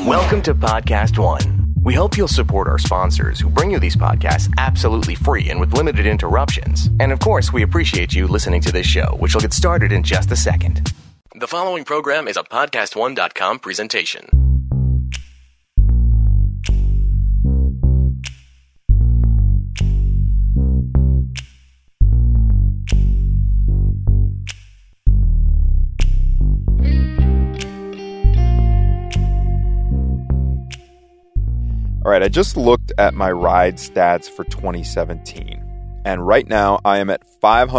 Welcome to Podcast One. We hope you'll support our sponsors who bring you these podcasts absolutely free and with limited interruptions. And of course, we appreciate you listening to this show, which will get started in just a second. The following program is a PodcastOne.com presentation. All right, I just looked at my ride stats for 2017, and right now I am at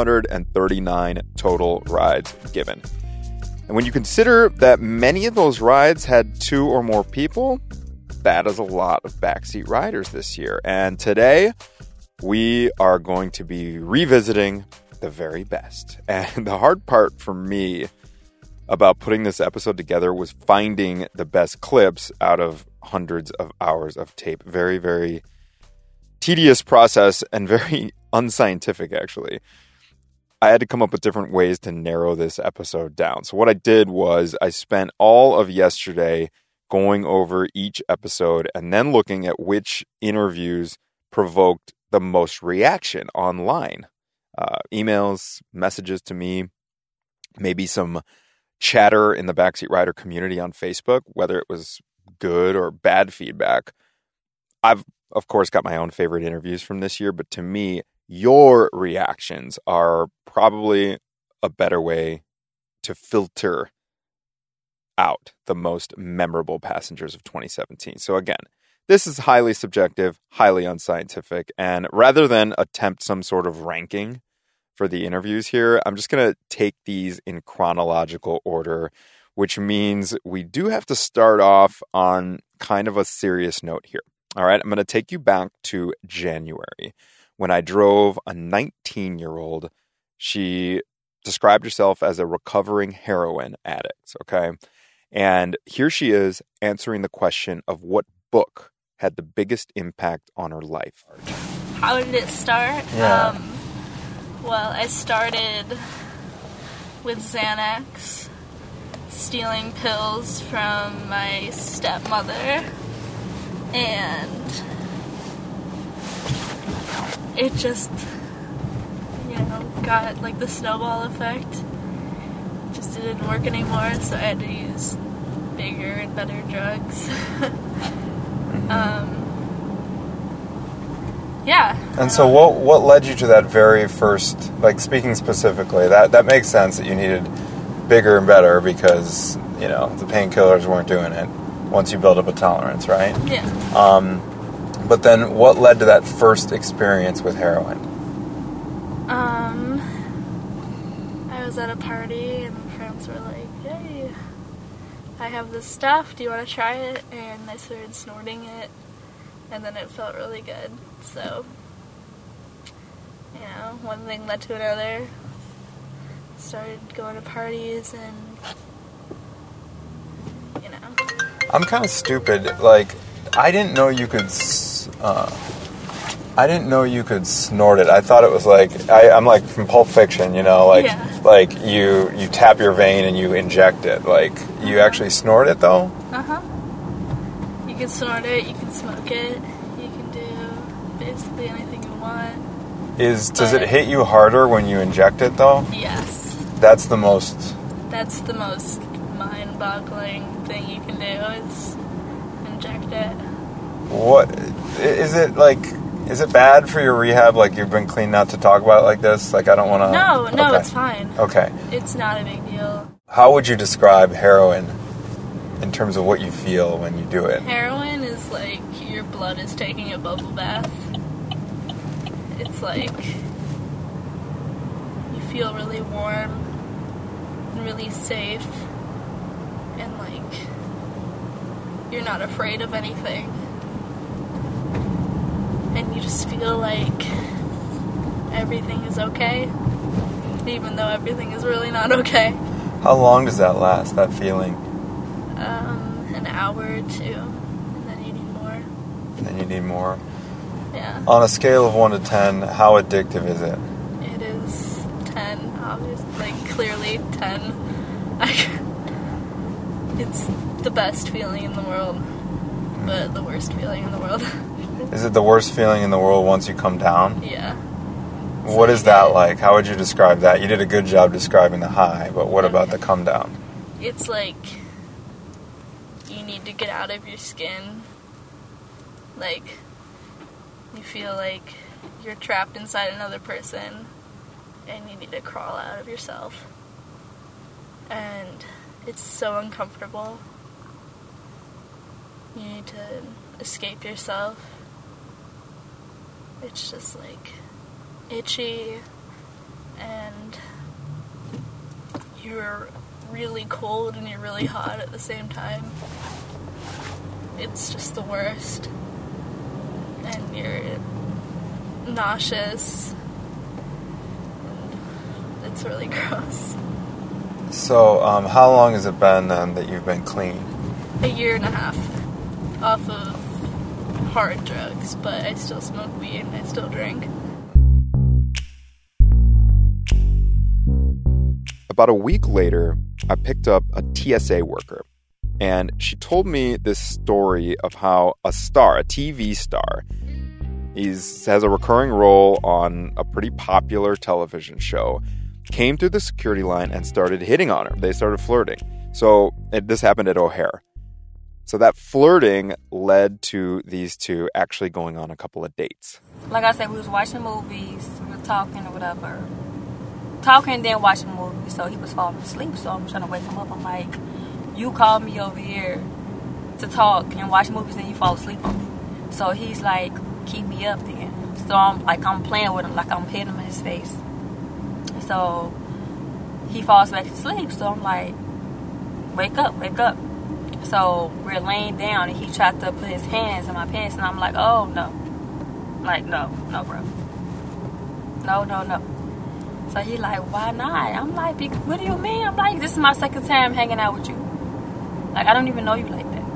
539 total rides given. And when you consider that many of those rides had 2 or more people, that is a lot of backseat riders this year. And today, we are going to be revisiting the very best. And the hard part for me about putting this episode together was finding the best clips out of hundreds of hours of tape. Very, very tedious process and very unscientific, actually. I had to come up with different ways to narrow this episode down. So what I did was I spent all of yesterday going over each episode and then looking at which interviews provoked the most reaction online. Emails, messages to me, maybe some chatter in the Backseat Rider community on Facebook, whether it was good or bad feedback. I've, of course, got my own favorite interviews from this year, but to me, your reactions are probably a better way to filter out the most memorable passengers of 2017. So again, this is highly subjective, highly unscientific, and rather than attempt some sort of ranking for the interviews here, I'm just going to take these in chronological order, which means we do have to start off on kind of a serious note here. All right, I'm going to take you back to January when I drove a 19-year-old. She described herself as a recovering heroin addict, okay? And here she is answering the question of what book had the biggest impact on her life. How did it start? Yeah. Well, I started with Xanax, stealing pills from my stepmother, and it just, got like the snowball effect. It just didn't work anymore, so I had to use bigger and better drugs. Yeah. And so what led you to that very first, like speaking specifically, that makes sense that you needed bigger and better because, the painkillers weren't doing it once you build up a tolerance, right? Yeah. But then what led to that first experience with heroin? I was at a party and friends were like, hey, I have this stuff, do you want to try it? And I started snorting it, and then it felt really good. So, one thing led to another. Started going to parties and, I'm kind of stupid. Like, I didn't know you could snort it. I thought it was like, I'm like from Pulp Fiction, like you tap your vein and you inject it. Like, you actually snort it though? Uh-huh. You can snort it, you can smoke it, you can do basically anything you want. Does it hit you harder when you inject it though? Yes. That's the most mind-boggling thing you can do is inject it. What is it like? Is it bad for your rehab? Like, you've been clean not to talk about it like this? Like, I don't want to... No, okay. It's fine. Okay. It's not a big deal. How would you describe heroin in terms of what you feel when you do it? Heroin is like your blood is taking a bubble bath. It's like you feel really warm and really safe and like you're not afraid of anything. And you just feel like everything is okay, even though everything is really not okay. How long does that last, that feeling? An hour or two, and then you need more. And then you need more? Yeah. On a scale of 1 to 10, how addictive is it? It is 10, obviously. Like, clearly 10. It's the best feeling in the world, but the worst feeling in the world. Is it the worst feeling in the world once you come down? Yeah. What is that like? How would you describe that? You did a good job describing the high, but what about the come down? It's like you need to get out of your skin. Like, you feel like you're trapped inside another person and you need to crawl out of yourself. And it's so uncomfortable. You need to escape yourself. It's just like itchy, and you're really cold and you're really hot at the same time. It's just the worst. And you're nauseous. And it's really gross. So, how long has it been then that you've been clean? 1.5 years off of hard drugs, but I still smoke weed and I still drink. About a week later, I picked up a TSA worker, and she told me this story of how a TV star, has a recurring role on a pretty popular television show, came through the security line and started hitting on her. They started flirting. So this happened at O'Hare. So that flirting led to these two actually going on a couple of dates. Like I said, we was watching movies, we were talking or whatever. Talking and then watching movies, so he was falling asleep, so I'm trying to wake him up. I'm like, you called me over here to talk and watch movies and you fall asleep on me. So he's like, keep me up then. So I'm playing with him, like I'm hitting him in his face. So he falls back to sleep, so I'm like, wake up, wake up. So we're laying down and he tried to put his hands in my pants and I'm like, oh no. Like, no, bro. No. So he like, why not? I'm like, what do you mean? I'm like, this is my second time hanging out with you. Like, I don't even know you like that.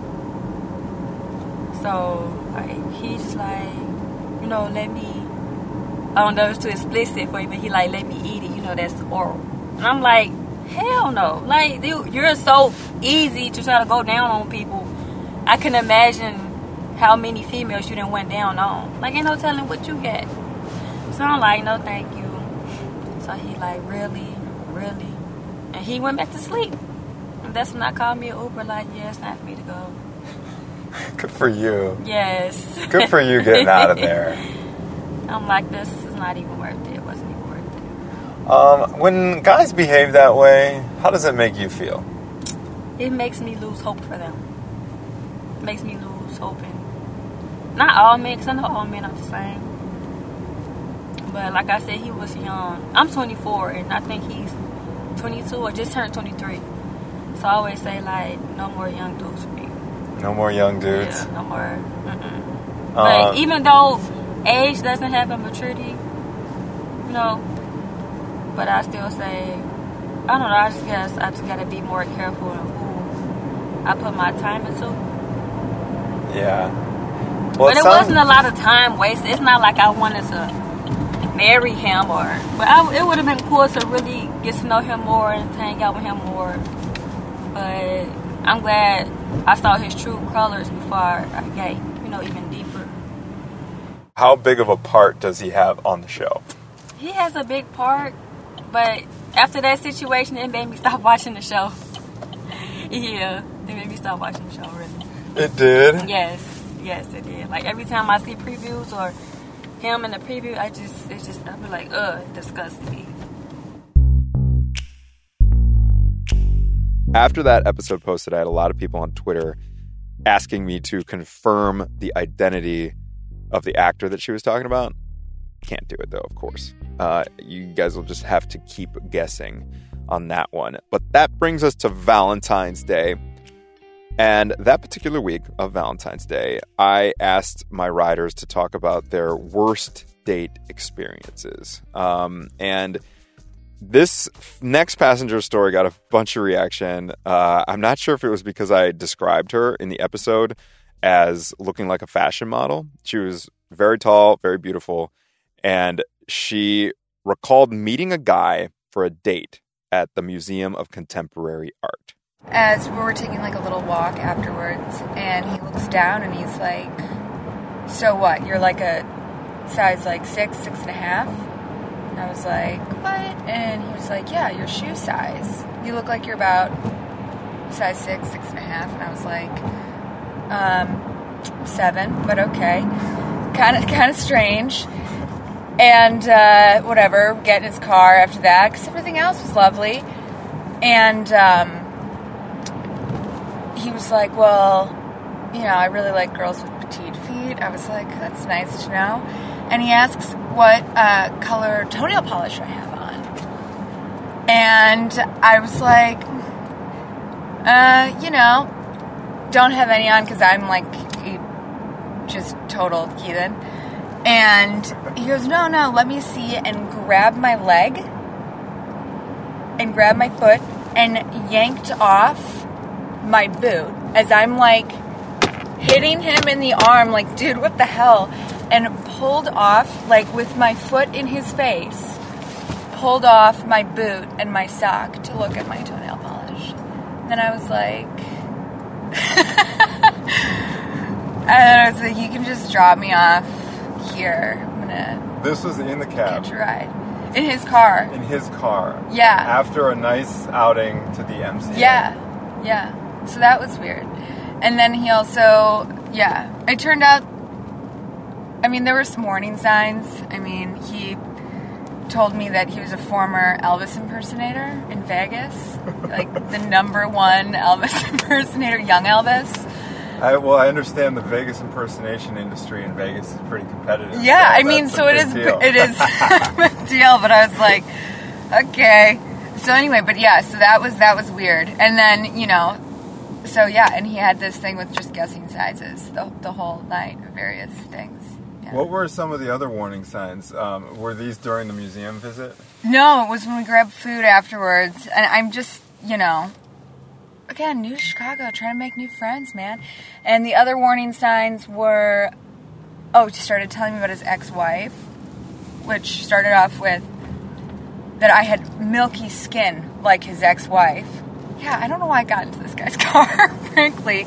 So, like, he just like, let me, I don't know if it's too explicit for you, but he like, let me eat it. That's oral. And I'm like, hell no. Like, dude, you're so easy to try to go down on people. I can imagine how many females you done went down on. Like, ain't no telling what you got. So I'm like, no, thank you. So he like, really? And he went back to sleep. And that's when I called me an Uber, like, yeah, it's time for me to go. Good for you. Yes. Good for you getting out of there. I'm like, this is not even worth it. It wasn't even worth it. When guys behave that way, how does it make you feel? It makes me lose hope for them. It makes me lose hope in, not all men, because I know all men are the same. But like I said, he was young. I'm 24, and I think he's 22 or just turned 23. So I always say, like, no more young dudes for me. No more young dudes? Yeah, no more. But even though age doesn't have a maturity, but I still say, I don't know, I just guess I just got to be more careful in who I put my time into. Yeah. Well, but it wasn't a lot of time wasted. It's not like I wanted to marry him but it would have been cool to really get to know him more and to hang out with him more. But I'm glad I saw his true colors before I got, even deeper. How big of a part does he have on the show? He has a big part, but after that situation, it made me stop watching the show. Yeah, it made me stop watching the show, really. It did? Yes, it did. Like, every time I see previews or him in the preview, I be like, it disgusts me. After that episode posted, I had a lot of people on Twitter asking me to confirm the identity of the actor that she was talking about. Can't do it, though, of course. You guys will just have to keep guessing on that one. But that brings us to Valentine's Day. And that particular week of Valentine's Day, I asked my riders to talk about their worst date experiences. And this next passenger story got a bunch of reaction. I'm not sure if it was because I described her in the episode as looking like a fashion model. She was very tall, very beautiful, and she recalled meeting a guy for a date at the Museum of Contemporary Art. As we were taking like a little walk afterwards, and he looks down and he's like, "So what? You're like a size like 6, 6.5?" And I was like, "What?" And he was like, "Yeah, your shoe size. You look like you're about size 6, 6.5." And I was like, 7, but okay. Kind of strange. And whatever, get in his car after that, because everything else was lovely. And he was like, "Well, I really like girls with petite feet." I was like, "That's nice to know." And he asks what color toenail polish I have on. And I was like, don't have any on because I'm like just total heathen. And he goes, no, let me see, and grabbed my leg and grabbed my foot and yanked off my boot as I'm like hitting him in the arm like, dude, what the hell? And pulled off, like with my foot in his face, pulled off my boot and my sock to look at my toenail polish. Then I was like, you can just drop me off here. I'm gonna. This was in the cab. Catch a ride. In his car. In his car. Yeah. After a nice outing to the MCA. Yeah. So that was weird. And then he also, it turned out, there were some warning signs. He told me that he was a former Elvis impersonator in Vegas. Like the #1 Elvis impersonator, young Elvis. I understand the Vegas impersonation industry in Vegas is pretty competitive. Yeah, so it is a big deal, but I was like, okay. So anyway, so that was weird. And then, and he had this thing with just guessing sizes the whole night, various things. Yeah. What were some of the other warning signs? Were these during the museum visit? No, it was when we grabbed food afterwards. And I'm just, again, new to Chicago, trying to make new friends, man. And the other warning signs were, he started telling me about his ex-wife, which started off with that I had milky skin like his ex-wife. Yeah, I don't know why I got into this guy's car, frankly.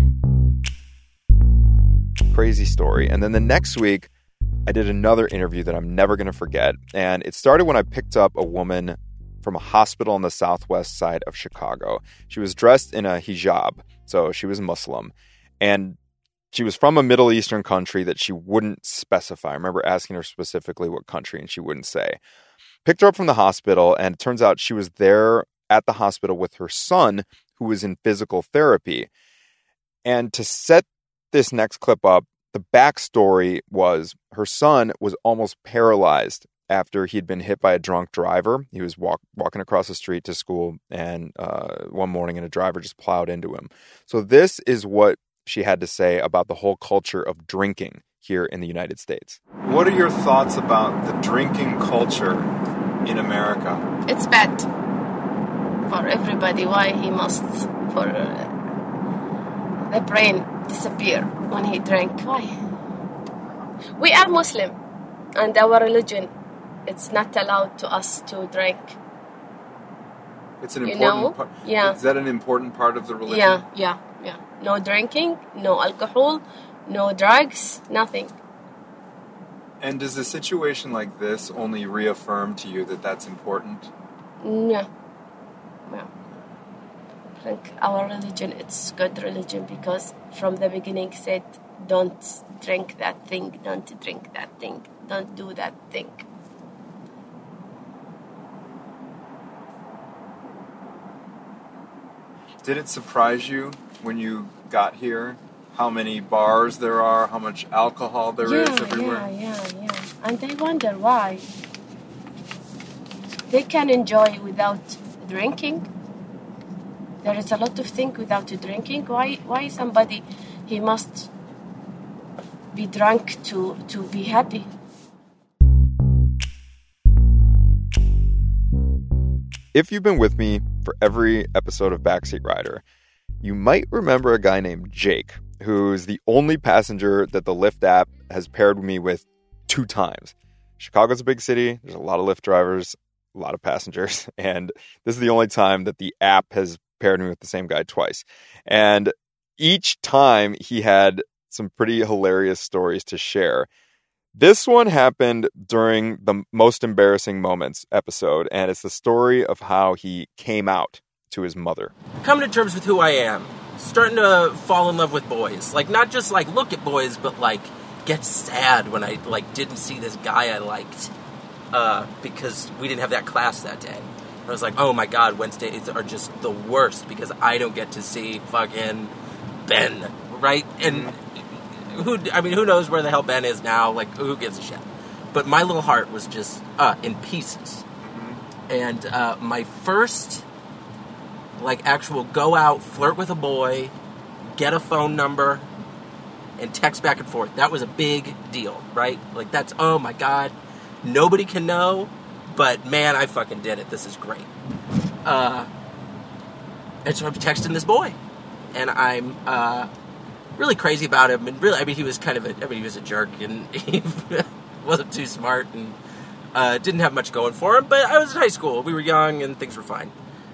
Crazy story. And then the next week, I did another interview that I'm never going to forget. And it started when I picked up a woman from a hospital on the southwest side of Chicago. She was dressed in a hijab, so she was Muslim. And she was from a Middle Eastern country that she wouldn't specify. I remember asking her specifically what country, and she wouldn't say. Picked her up from the hospital, and it turns out she was there at the hospital with her son, who was in physical therapy. And to set this next clip up, the backstory was her son was almost paralyzed after he'd been hit by a drunk driver. He was walking across the street to school, and one morning, and a driver just plowed into him. So this is what she had to say about the whole culture of drinking here in the United States. What are your thoughts about the drinking culture in America? It's bad for everybody. Why he must, for the brain disappear when he drank? Why? We are Muslim, and our religion, it's not allowed to us to drink. It's an important part. Yeah. Is that an important part of the religion? Yeah. No drinking, no alcohol, no drugs, nothing. And does a situation like this only reaffirm to you that that's important? Yeah. I think our religion, it's good religion, because from the beginning said, don't drink that thing, don't drink that thing, don't do that thing. Did it surprise you when you got here how many bars there are, how much alcohol there is everywhere? Yeah. And I wonder why they can enjoy without drinking. There is a lot of things without drinking. Why somebody, he must be drunk to be happy? If you've been with me for every episode of Backseat Rider, you might remember a guy named Jake, who's the only passenger that the Lyft app has paired me with 2 times. Chicago's a big city. There's a lot of Lyft drivers, a lot of passengers, and this is the only time that the app has paired me with the same guy twice. And each time he had some pretty hilarious stories to share. This one happened during the Most Embarrassing Moments episode, and it's the story of how he came out to his mother. Coming to terms with who I am. Starting to fall in love with boys. Like, not just, like, look at boys, but, like, get sad when I, like, didn't see this guy I liked. Because we didn't have that class that day. I was like, oh my god, Wednesdays are just the worst because I don't get to see fucking Ben, right? And who knows where the hell Ben is now? Like, who gives a shit? But my little heart was just in pieces. And my first, like, actual go out, flirt with a boy, get a phone number, and text back and forth. That was a big deal, right? Like, that's, oh my god, nobody can know, but man, I fucking did it. This is great. And so I'm texting this boy, and I'm really crazy about him, and really, he was he was a jerk, and he wasn't too smart, and didn't have much going for him, but I was in high school. We were young, and things were fine.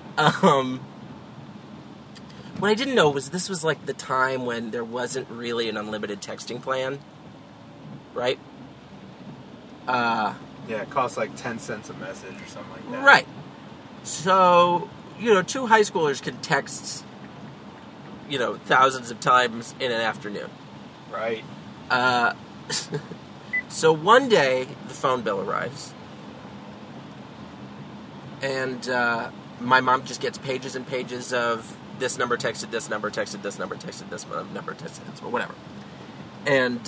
What I didn't know was this was like the time when there wasn't really an unlimited texting plan, right? Yeah, it costs like 10 cents a message or something like that. Right. So, two high schoolers can text, thousands of times in an afternoon. Right. So one day, the phone bill arrives. And my mom just gets pages and pages of this number texted this number, texted this number, texted this number, texted this, or whatever. And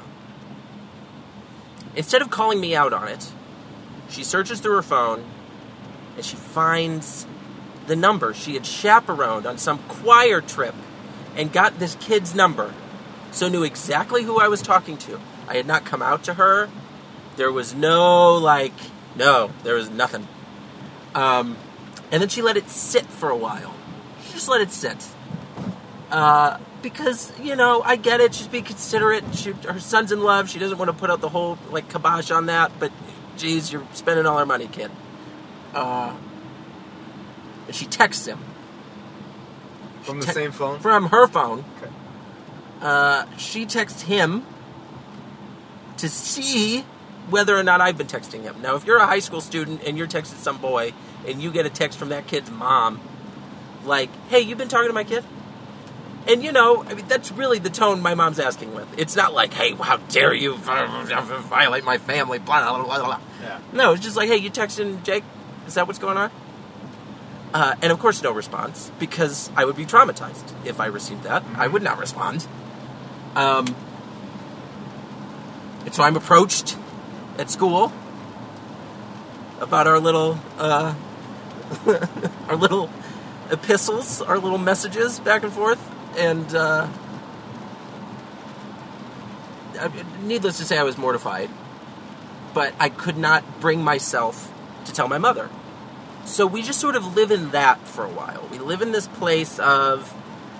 instead of calling me out on it, she searches through her phone, and she finds the number. She had chaperoned on some choir trip and got this kid's number, so knew exactly who I was talking to. I had not come out to her. There was there was nothing. And then she let it sit for a while. She just let it sit. Because, I get it. She's being considerate. Her son's in love. She doesn't want to put out the whole, kibosh on that. But, geez, you're spending all her money, kid. And she texts him. From the same phone? From her phone. Okay. She texts him to see whether or not I've been texting him. Now, if you're a high school student and you're texting some boy and you get a text from that kid's mom, like, hey, you've been talking to my kid? And, that's really the tone my mom's asking with. It's not like, hey, how dare you violate my family, blah, blah, blah, blah. Yeah. No, it's just like, hey, you texting Jake? Is that what's going on? And, of course, no response, because I would be traumatized if I received that. Mm-hmm. I would not respond. And so I'm approached at school about our little epistles, our little messages back and forth, and needless to say, I was mortified, but I could not bring myself to tell my mother. So we just sort of live in that for a while. We live in this place of,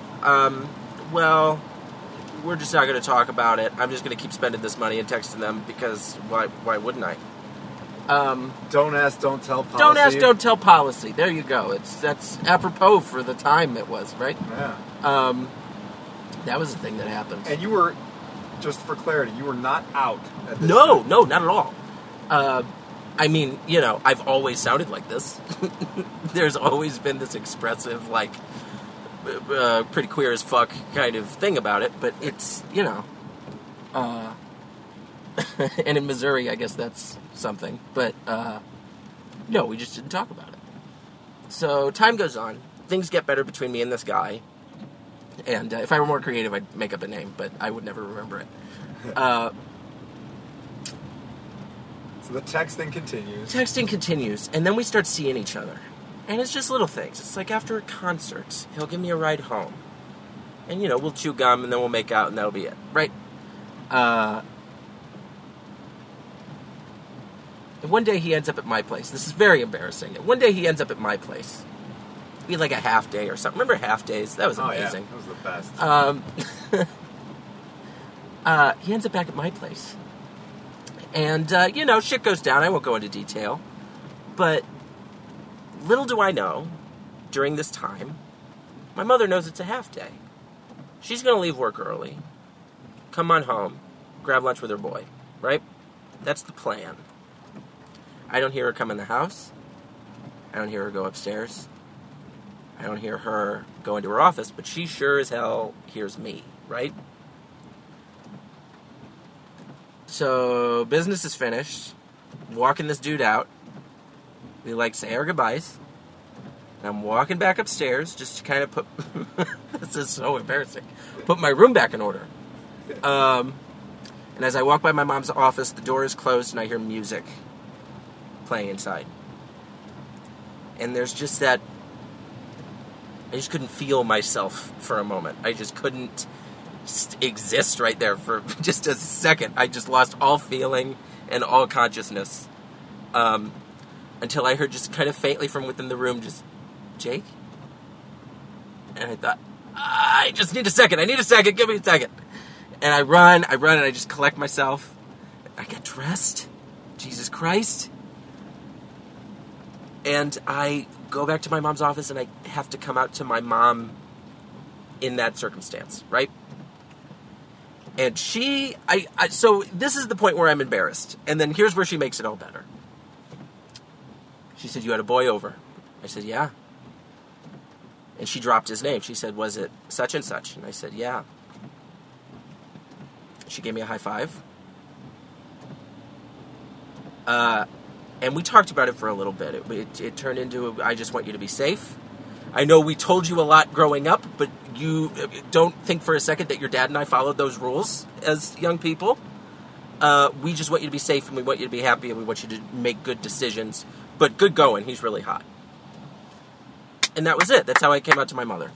we're just not going to talk about it. I'm just going to keep spending this money and texting them because why wouldn't I? Don't ask, don't tell policy. Don't ask, don't tell policy. There you go. That's apropos for the time it was, right? Yeah. That was the thing that happened. And you were, just for clarity, you were not out at this No, time. not at all. I've always sounded like this. There's always been this expressive, pretty queer as fuck kind of thing about it, but it's, and in Missouri, I guess that's something, but, no, we just didn't talk about it. So, time goes on, things get better between me and this guy, and if I were more creative, I'd make up a name, but I would never remember it. So the texting continues. And then we start seeing each other. And it's just little things. It's like after a concert, he'll give me a ride home. And, we'll chew gum and then we'll make out and that'll be it. Right? And one day he ends up at my place. This is very embarrassing. One day he ends up at my place. We had like a half day or something. Remember half days? That was amazing. Yeah, that was the best. He ends up back at my place. And, shit goes down. I won't go into detail. But little do I know, during this time, My mother knows it's a half day. She's going to leave work early, come on home, grab lunch with her boy, right? That's the plan. I don't hear her come in the house. I don't hear her go upstairs. I don't hear her go into her office, but she sure as hell hears me, right? So, business is finished. Walking this dude out. We say our goodbyes. And I'm walking back upstairs just to kind of put... this is so embarrassing. Put my room back in order. And as I walk by my mom's office, the door is closed and I hear music playing inside. And there's just that... I just couldn't feel myself for a moment. I just couldn't exist right there for just a second. I just lost all feeling and all consciousness. Until I heard just kind of faintly from within the room, just, Jake? And I thought, I just need a second. I need a second. Give me a second. And I run, and I just collect myself. I get dressed. Jesus Christ. And I go back to my mom's office, and I have to come out to my mom in that circumstance, right? And so this is the point where I'm embarrassed. And then here's where she makes it all better. She said, you had a boy over. I said, yeah. And she dropped his name. She said, was it such and such? And I said, yeah. She gave me a high five. And we talked about it for a little bit. It turned into, I just want you to be safe. I know we told you a lot growing up, but you don't think for a second that your dad and I followed those rules as young people. We just want you to be safe, and we want you to be happy, and we want you to make good decisions. But good going, he's really hot. And that was it. That's how I came out to my mother.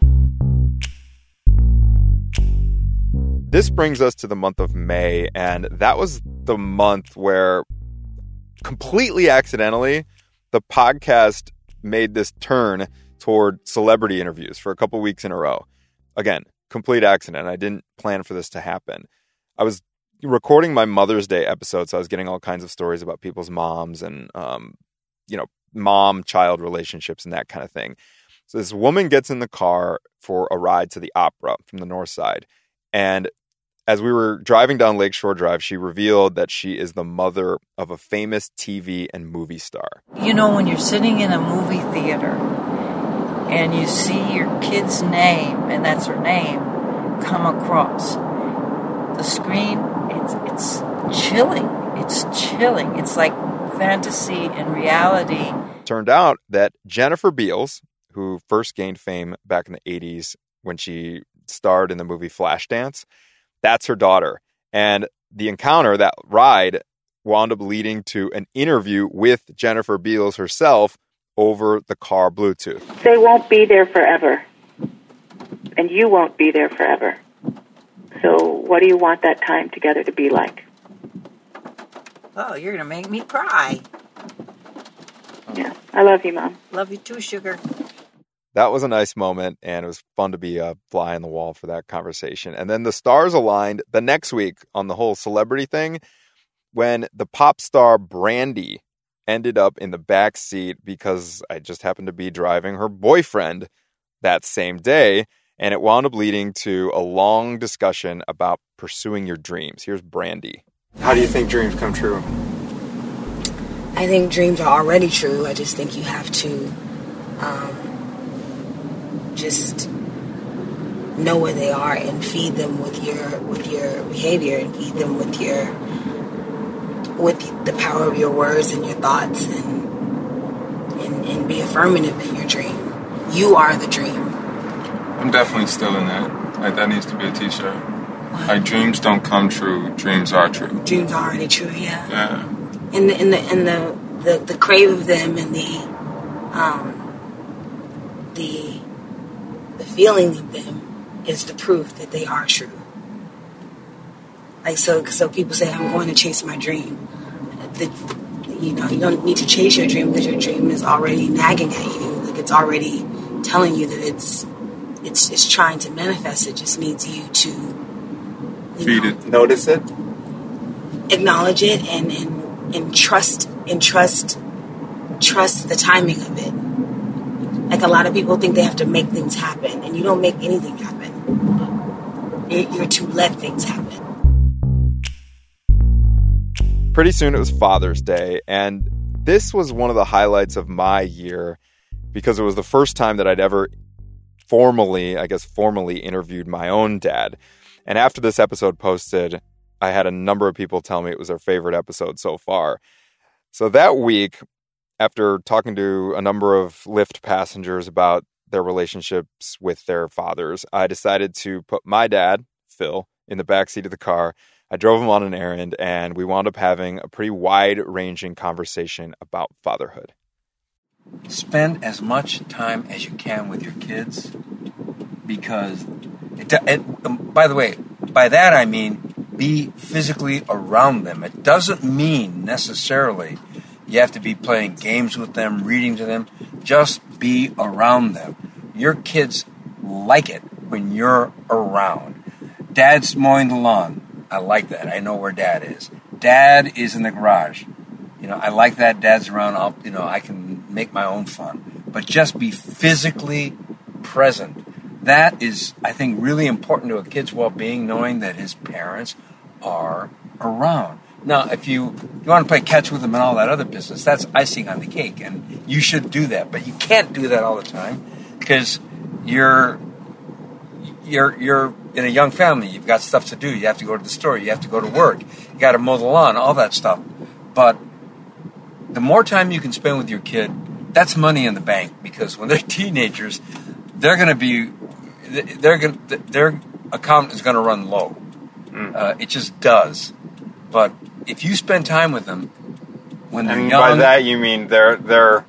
This brings us to the month of May, and that was the month where, completely accidentally, the podcast made this turn toward celebrity interviews for a couple weeks in a row. Again, complete accident. I didn't plan for this to happen. I was recording my Mother's Day episode, so I was getting all kinds of stories about people's moms and, mom-child relationships and that kind of thing. So this woman gets in the car for a ride to the opera from the north side. And as we were driving down Lakeshore Drive, she revealed that she is the mother of a famous TV and movie star. You know, when you're sitting in a movie theater and you see your kid's name, and that's her name, come across the screen, it's chilling. It's chilling. It's like fantasy and reality. Turned out that Jennifer Beals, who first gained fame back in the 80s when she starred in the movie Flashdance, that's her daughter. And the encounter, that ride, wound up leading to an interview with Jennifer Beals herself over the car Bluetooth. They won't be there forever. And you won't be there forever. So what do you want that time together to be like? Oh, you're going to make me cry. Yeah, I love you, Mom. Love you too, sugar. That was a nice moment, and it was fun to be a fly on the wall for that conversation. And then the stars aligned the next week on the whole celebrity thing when the pop star Brandy ended up in the back seat because I just happened to be driving her boyfriend that same day, and it wound up leading to a long discussion about pursuing your dreams. Here's Brandy. How do you think dreams come true? I think dreams are already true. I just think you have to just know where they are and feed them with your behavior, and feed them with the power of your words and your thoughts, and be affirmative in your dream. You are the dream. I'm definitely still in that. Like, that needs to be a t-shirt. Like, dreams don't come true. Dreams are true. Dreams are already true, yeah. Yeah. And the crave of them, and the feeling of them is the proof that they are true. Like, so people say, I'm going to chase my dream. You don't need to chase your dream because your dream is already nagging at you. Like, it's already telling you that it's trying to manifest. It just needs you to feed it, notice it, acknowledge it, and trust the timing of it. Like a lot of people think they have to make things happen, and you don't make anything happen. You're to let things happen. Pretty soon it was Father's Day, and this was one of the highlights of my year because it was the first time that I'd ever formally interviewed my own dad. And after this episode posted, I had a number of people tell me it was their favorite episode so far. So that week, after talking to a number of Lyft passengers about their relationships with their fathers, I decided to put my dad, Phil, in the backseat of the car. I drove him on an errand, and we wound up having a pretty wide-ranging conversation about fatherhood. Spend as much time as you can with your kids, because, by the way, by that I mean be physically around them. It doesn't mean necessarily you have to be playing games with them, reading to them. Just be around them. Your kids like it when you're around. Dad's mowing the lawn. I like that. I know where Dad is. Dad is in the garage. I like that. Dad's around. I can make my own fun. But just be physically present. That is, I think, really important to a kid's well-being, knowing that his parents are around. Now, if you want to play catch with them and all that other business, that's icing on the cake, and you should do that. But you can't do that all the time because you're in a young family. You've got stuff to do. You have to go to the store. You have to go to work. You got to mow the lawn, all that stuff. But the more time you can spend with your kid, that's money in the bank, because when they're teenagers, their account is going to run low. It just does. But if you spend time with them when they're young, by that you mean their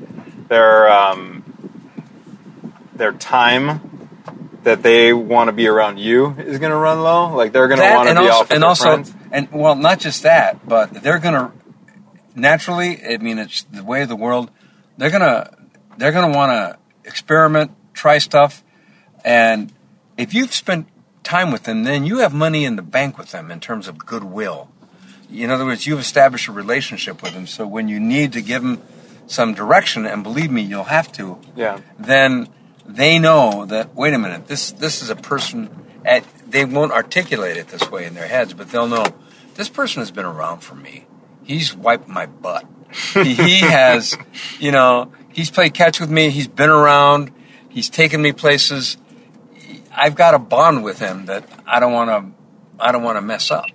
time that they want to be around you is going to run low. Like they're going to want to be off with their friends. And well, not just that, but they're going to naturally. I mean, it's the way of the world. They're going to want to experiment, try stuff, and if you've spent time with them, then you have money in the bank with them in terms of goodwill. In other words, you've established a relationship with them, so when you need to give them some direction, and believe me, you'll have to, then they know that, wait a minute, this is a person, they won't articulate it this way in their heads, but they'll know, this person has been around for me. He's wiped my butt. He has, he's played catch with me, he's been around, he's taken me places. I've got a bond with him that I don't want to mess up.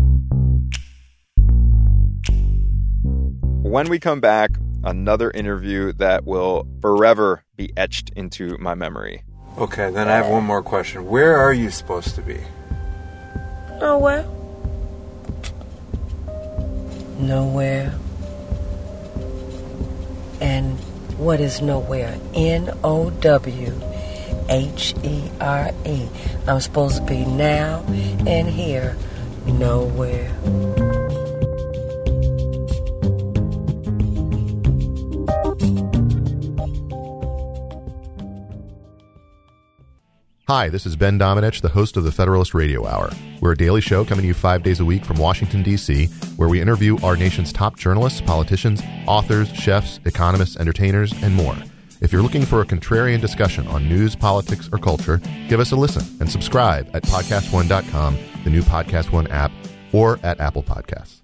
When we come back, another interview that will forever be etched into my memory. Okay, then I have one more question. Where are you supposed to be? Nowhere. Nowhere. And what is nowhere? N-O-W-H-E-R-E. I'm supposed to be now and here. Nowhere. Hi, this is Ben Domenech, the host of the Federalist Radio Hour. We're a daily show coming to you 5 days a week from Washington, D.C., where we interview our nation's top journalists, politicians, authors, chefs, economists, entertainers, and more. If you're looking for a contrarian discussion on news, politics, or culture, give us a listen and subscribe at podcastone.com, the new Podcast One app, or at Apple Podcasts.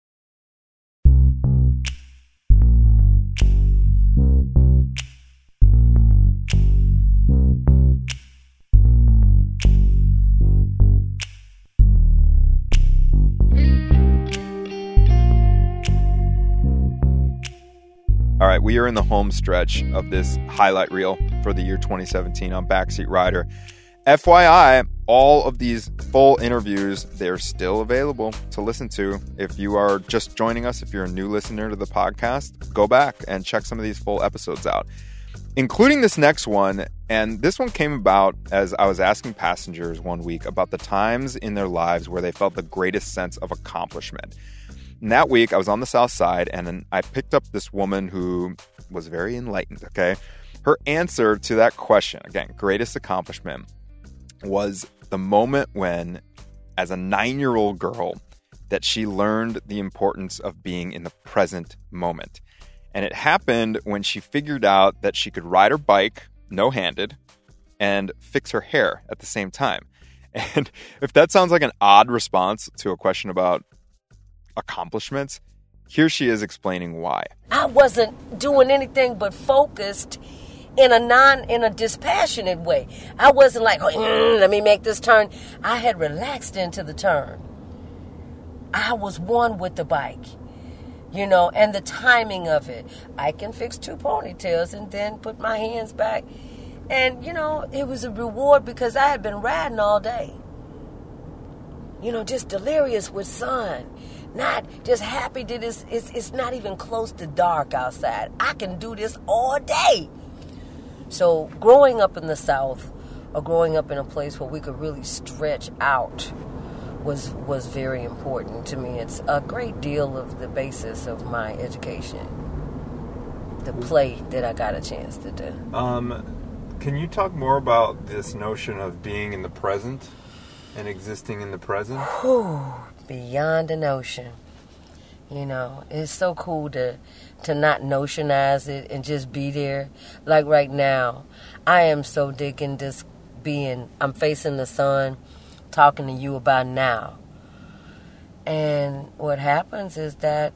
All right, we are in the home stretch of this highlight reel for the year 2017 on Backseat Rider. FYI, all of these full interviews, they're still available to listen to. If you are just joining us, if you're a new listener to the podcast, go back and check some of these full episodes out, including this next one. And this one came about as I was asking passengers one week about the times in their lives where they felt the greatest sense of accomplishment. And that week, I was on the South Side, and I picked up this woman who was very enlightened, okay? Her answer to that question, again, greatest accomplishment, was the moment when, as a 9-year-old girl, that she learned the importance of being in the present moment. And it happened when she figured out that she could ride her bike no-handed, and fix her hair at the same time. And if that sounds like an odd response to a question about accomplishments, here she is explaining why. I wasn't doing anything but focused in a dispassionate way. I wasn't like, let me make this turn. I had relaxed into the turn. I was one with the bike, and the timing of it. I can fix 2 ponytails and then put my hands back. And, it was a reward because I had been riding all day. Just delirious with sun. Not just happy that it's not even close to dark outside. I can do this all day. So growing up in the South, or growing up in a place where we could really stretch out, was very important to me. It's a great deal of the basis of my education, the play that I got a chance to do. Can you talk more about this notion of being in the present and existing in the present? Beyond a notion. It's so cool to not notionize it and just be there. Like right now, I am so digging this I'm facing the sun, talking to you about now. And what happens is that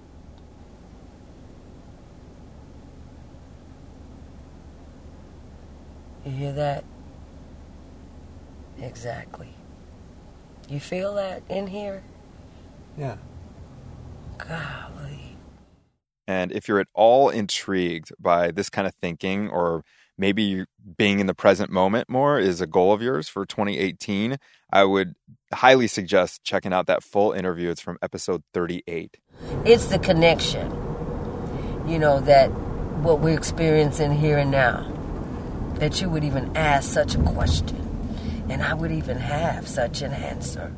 you hear that? Exactly. You feel that in here? Yeah. Golly. And if you're at all intrigued by this kind of thinking, or maybe being in the present moment more is a goal of yours for 2018, I would highly suggest checking out that full interview. It's from episode 38. It's the connection, that what we're experiencing here and now, that you would even ask such a question, and I would even have such an answer.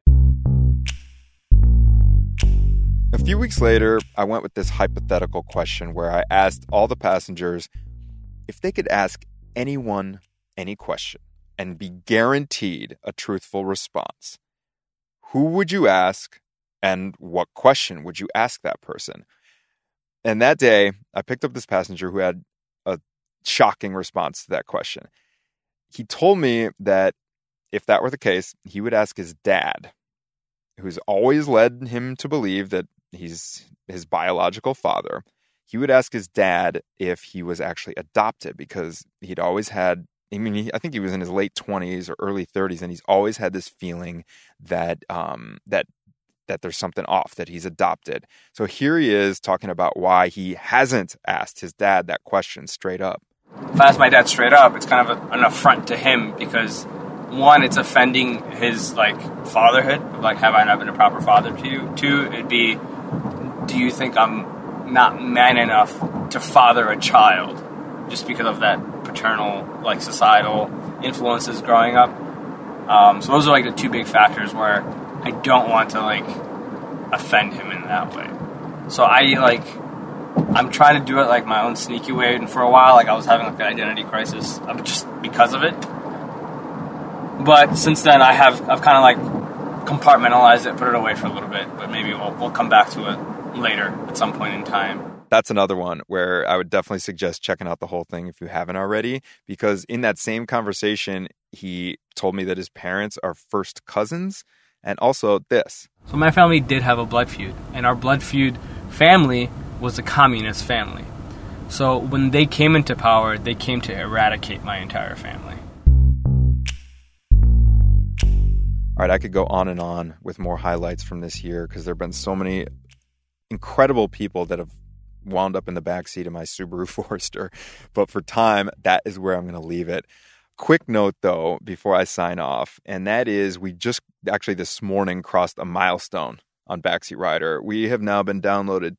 A few weeks later, I went with this hypothetical question where I asked all the passengers if they could ask anyone any question and be guaranteed a truthful response. Who would you ask, and what question would you ask that person? And that day, I picked up this passenger who had a shocking response to that question. He told me that if that were the case, he would ask his dad, who's always led him to believe that he's his biological father. He would ask his dad if he was actually adopted, because he'd always had, I think he was in his late 20s or early 30s, and he's always had this feeling that that there's something off, that he's adopted. So here he is talking about why he hasn't asked his dad that question straight up. If I ask my dad straight up, it's kind of an affront to him, because one, it's offending his fatherhood, have I not been a proper father to you? Two, it'd be, do you think I'm not man enough to father a child just because of that paternal societal influences growing up? So those are the 2 big factors where I don't want to offend him in that way. So I'm trying to do it my own sneaky way, and for a while I was having an identity crisis just because of it. But since then I've kind of compartmentalized it, put it away for a little bit, but maybe we'll come back to it later at some point in time. That's another one where I would definitely suggest checking out the whole thing if you haven't already, because in that same conversation, he told me that his parents are first cousins, and also this. So my family did have a blood feud, and our blood feud family was a communist family. So when they came into power, they came to eradicate my entire family. All right, I could go on and on with more highlights from this year, because there have been so many incredible people that have wound up in the backseat of my Subaru Forester. But for time, that is where I'm going to leave it. Quick note, though, before I sign off, and that is we just actually this morning crossed a milestone on Backseat Rider. We have now been downloaded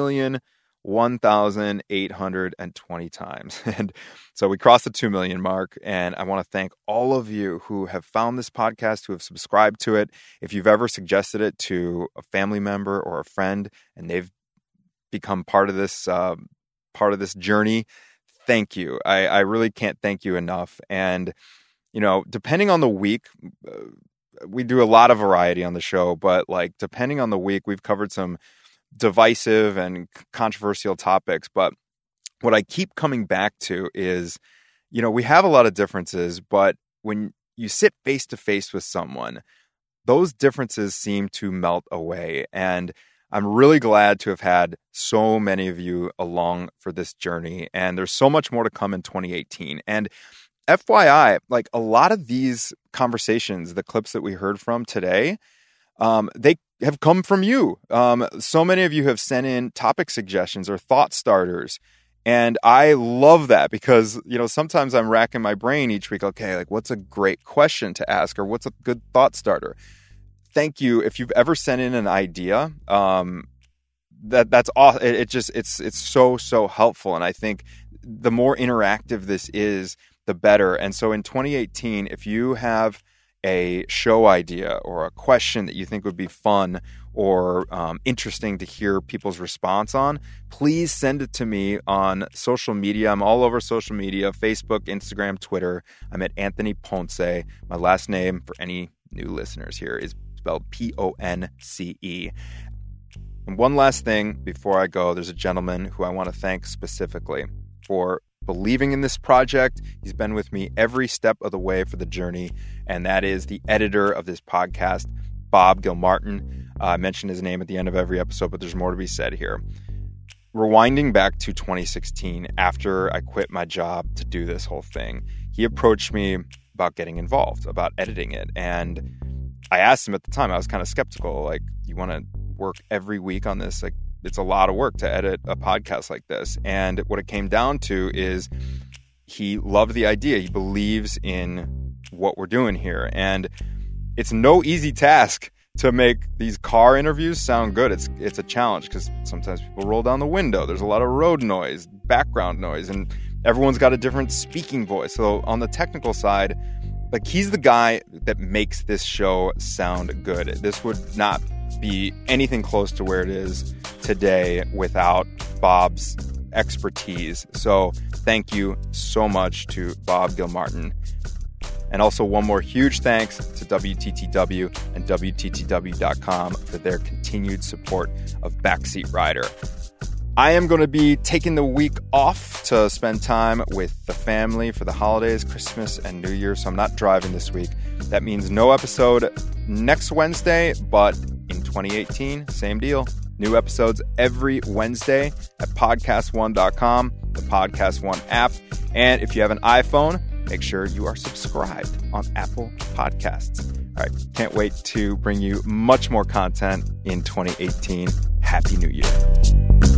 2,001,820 times. And so we crossed the 2 million mark, and I want to thank all of you who have found this podcast, who have subscribed to it. If you've ever suggested it to a family member or a friend, and they've become part of this journey, thank you. I really can't thank you enough. And, depending on the week, we do a lot of variety on the show, but depending on the week, we've covered some divisive and controversial topics. But what I keep coming back to is, we have a lot of differences, but when you sit face to face with someone, those differences seem to melt away. And I'm really glad to have had so many of you along for this journey. And there's so much more to come in 2018. And FYI, like a lot of these conversations, the clips that we heard from today, they have come from you. So many of you have sent in topic suggestions or thought starters. And I love that because, sometimes I'm racking my brain each week. Okay, like what's a great question to ask or what's a good thought starter? Thank you. If you've ever sent in an idea, that's awesome. It's so helpful. And I think the more interactive this is, the better. And so in 2018, if you have a show idea or a question that you think would be fun or interesting to hear people's response on, please send it to me on social media. I'm all over social media, Facebook, Instagram, Twitter. I'm at Anthony Ponce. My last name, for any new listeners here, is spelled Ponce. And one last thing before I go, there's a gentleman who I want to thank specifically for believing in this project. He's been with me every step of the way for the journey, and that is the editor of this podcast, Bob Gilmartin. I mentioned his name at the end of every episode, but there's more to be said here. Rewinding back to 2016, after I quit my job to do this whole thing, he approached me about getting involved, about editing it. And I asked him at the time, I was kind of skeptical, like, you want to work every week on this? Like, it's a lot of work to edit a podcast like this. And what it came down to is he loved the idea. He believes in what we're doing here. And it's no easy task to make these car interviews sound good. It's a challenge because sometimes people roll down the window. There's a lot of road noise, background noise, and everyone's got a different speaking voice. So on the technical side, like, he's the guy that makes this show sound good. This would not be anything close to where it is today without Bob's expertise. So thank you so much to Bob Gilmartin. And also one more huge thanks to WTTW and WTTW.com for their continued support of Backseat Rider. I am going to be taking the week off to spend time with the family for the holidays, Christmas and New Year, so I'm not driving this week. That means no episode next Wednesday, but in 2018, same deal. New episodes every Wednesday at podcastone.com, the Podcast One app. And if you have an iPhone, make sure you are subscribed on Apple Podcasts. All right, can't wait to bring you much more content in 2018. Happy New Year.